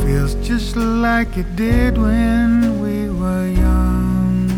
feels just like it did when we were young.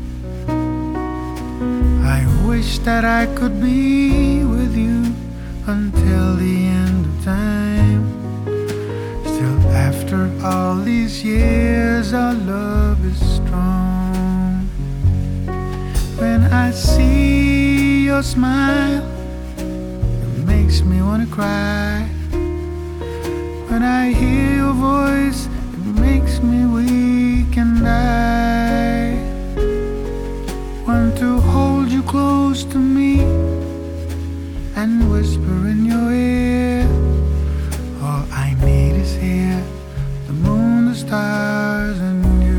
I wish that I could be with you until the end of time. Still, after all these years, our love is strong. When I see your smile, it makes me wanna cry. When I hear your voice, it makes me weak, and I want to hold you close to me and whisper in your ear. All I need is here, the moon, the stars, and you.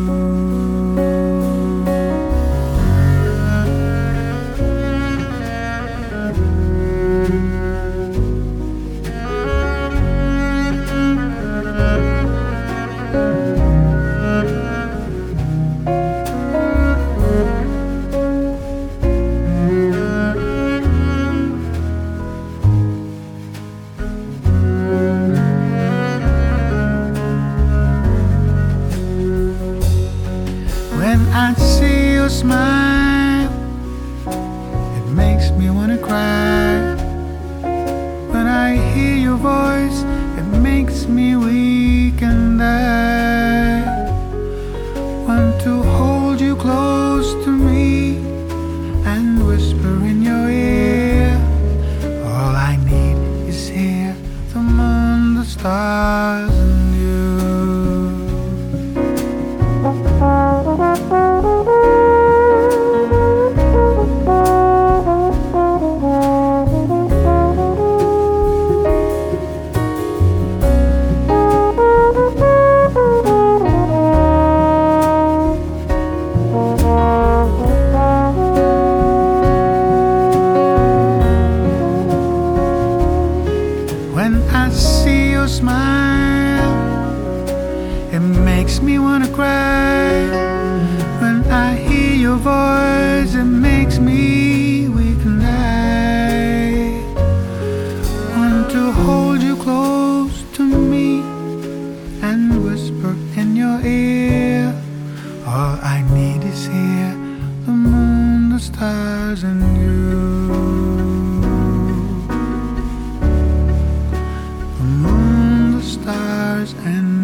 When I see your smile, it makes me wanna cry. When I hear your voice, it makes me weak, and I want to hold you close to me and whisper in your ear. All I need is here, the moon, the stars, and you. When I see your smile, it makes me wanna cry. When I hear your voice, it makes me weak, and I want to hold you close to me and whisper in your ear. All I need is here, the moon, the stars, and you. The moon, the stars, and